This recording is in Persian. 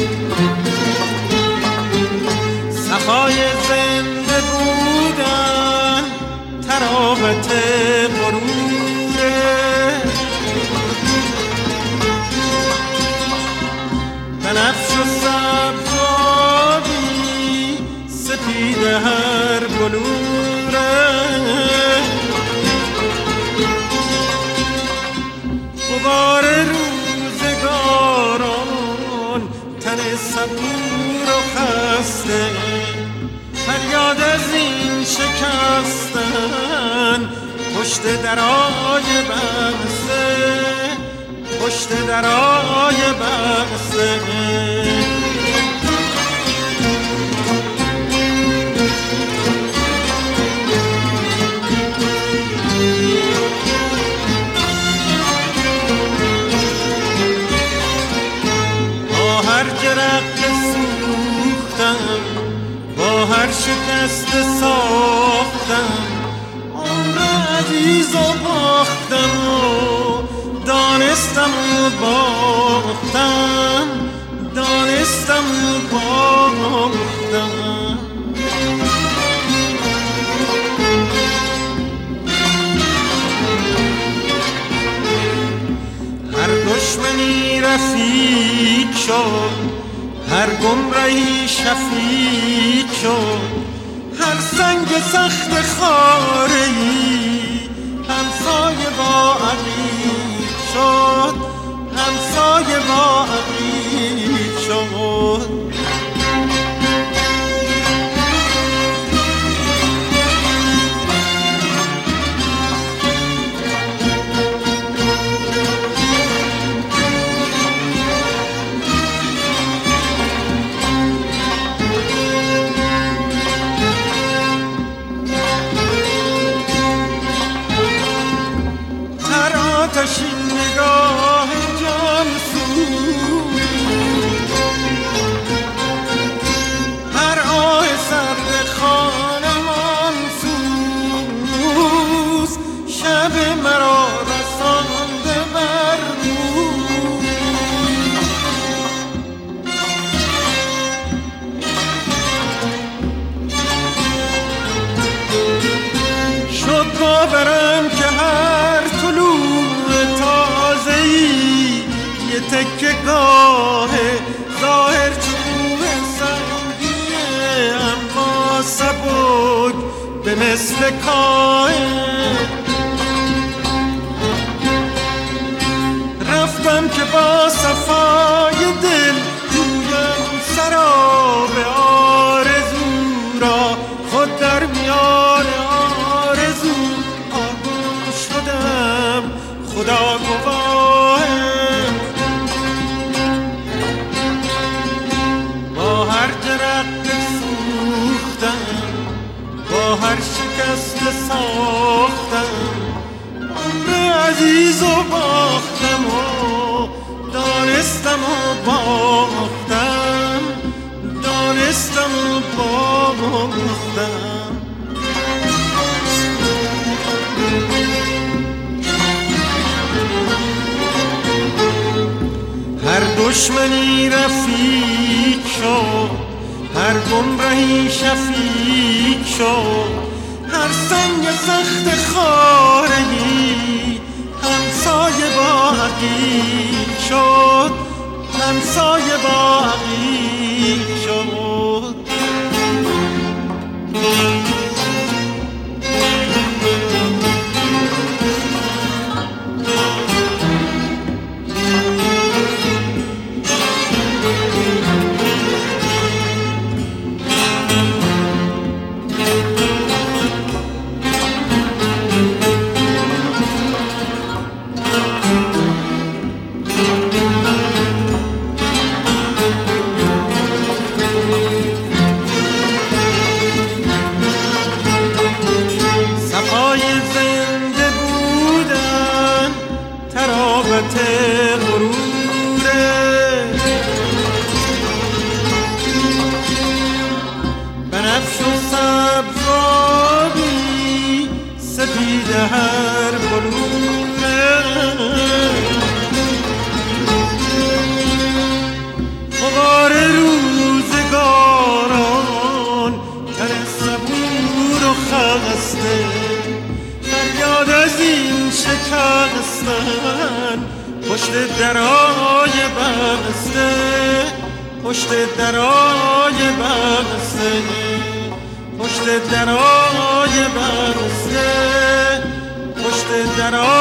صفای زنده بودن تراوت غروره، بنفش و سبزابی سپید هر بلوره، غبار روزگاران تن صبور و خسته، فریاد از این شکستن پشت درای بسته، پشت درای بسته. با هر جرقه سوختم، با هر شکست ساختم، عمر عزیز و باختم و دانستم و باختم، دانستم و باختم. هر دشمنی رفیق شد، هر گمراهی شفیق شد، هر سنگ سخت خاره‌ای همسایه با عقیق شد، همسایه با عقیق شد. آتشین نگاه جان سوز، هر آه سرد خانمان سوز، شب مرا رسانده بر روز. شد باورم که هر یه تکه گاه ظاهر چوب سنگیه، اما سبک به مثل کاه. رفتم که با صفای دل جویم سراب آرزو را، خود در میان آرزو آگم شدم، خدا گواه. با هر جرقه سوختم، با هر شکست ساختم، عمر عزیز و باختم و دانستم و باختم، دانستم و باختم. هر دشمنی رفیق شد، هر گمراهی شفیق شد، هر سنگ سخت خاره‌ای همسایه با عقیق شد، همسایه با عقیق شد. بستن پشت درای بسته پشت درای بسته پشت درای بسته پشت درای